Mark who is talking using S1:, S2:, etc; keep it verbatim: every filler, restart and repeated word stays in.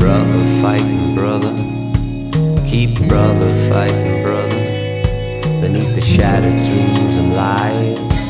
S1: brother fighting brother. Keep brother fighting brother beneath the shattered dreams and lies.